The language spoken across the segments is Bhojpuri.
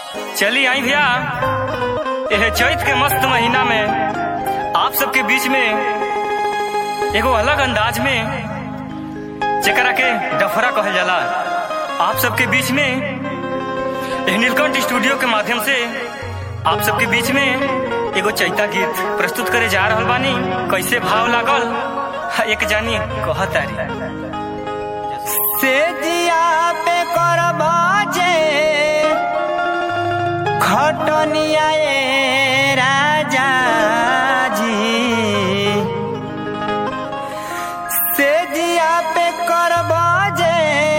चली आई भैया यह चैत के मस्त महीना में आप सबके बीच में एगो अलग अंदाज में जेकरा के डफरा कहल जाला आप सबके बीच में यह नीलकंठ स्टूडियो के माध्यम से आप सबके बीच में एगो चैता गीत प्रस्तुत करे जा रहल बानी। कैसे भाव लागल एक जानी कहतारी से जिया पे करबा जे खटनिया ए राजा जी, से जिया पे करबा जे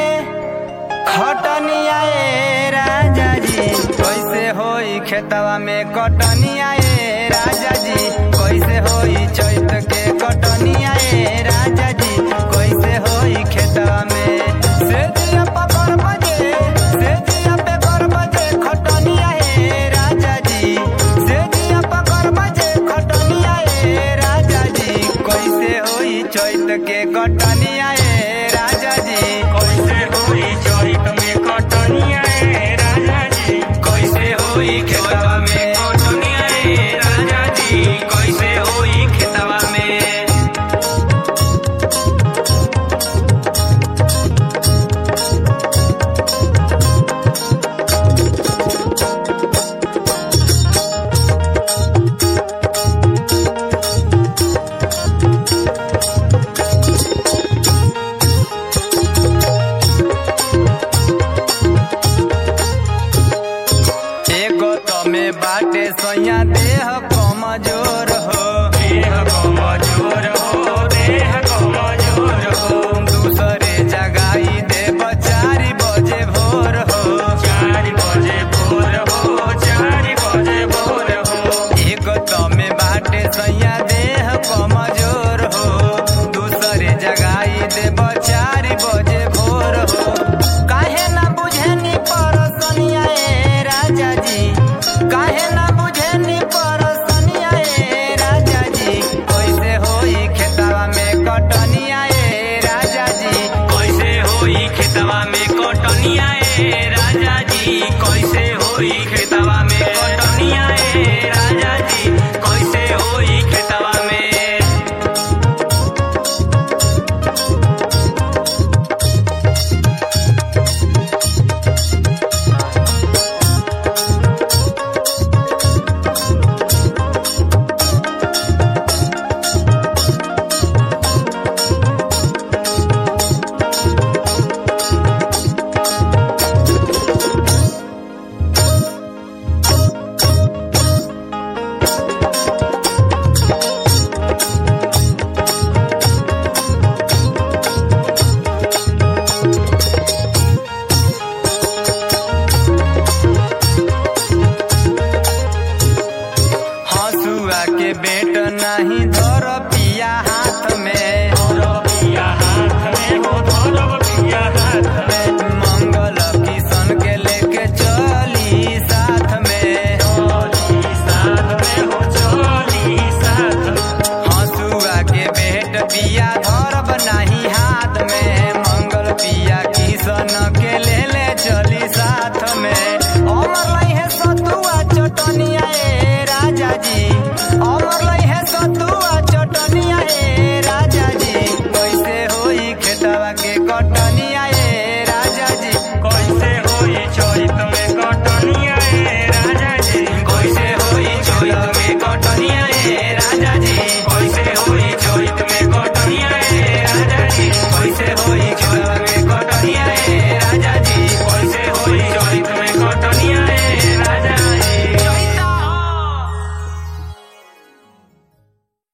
खटनिया ए राजा जी, कैसे होई खेतवा में कटनिया ए राजा जी, कैसे होई चैत के कटनिया ए राजा जी, कैसे होई खेतवा में से जिया पकड़ बजे, से जिया पे कर बजे खटनिया ए राजा जी, से जिया पकड़ बजे खटनिया ए राजा जी, कैसे होई चैत के कटनिया ए राजा जी, कैसे होई चैत में कटनिया ए राजा जी, कैसे होई खेतवा में कटनिया ए राजा जी, कैसे होई खेतवा में। एगो तो में बाटे सैया देह कमजोर हो, देह कमजोर हो, देह कमजोर हो, दूसरे जगाई दे 4 बजे भोर हो, 4 बजे भोर हो, 4 बजे भोर हो, एगो तो में बाटे सैया देह कमजोर हो, दूसरे जगाई दे 4 बजे भोर हो, काहे ना बुझेनी परसनिया ए राजा जी, काहे ना बुझेनी परसनिया ए राजा जी, कैसे होई खेतवा में कटनिया ए राजा जी, कैसे होई खेतवा में कटनिया ए